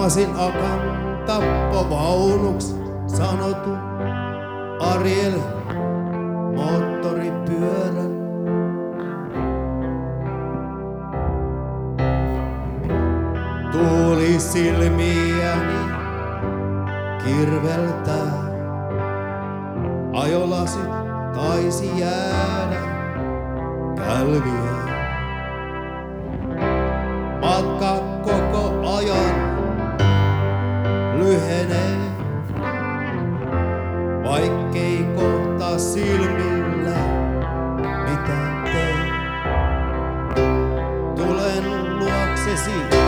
Huomasin Akan tappovaunuks sanotu Ariel moottoripyörän. Tuuli silmiäni kirveltää. Ajolasit taisi jäädä kälviä. Matka koko ajan lyhenee, vaikkei kohta silmillä mitään tee. Tulen luoksesi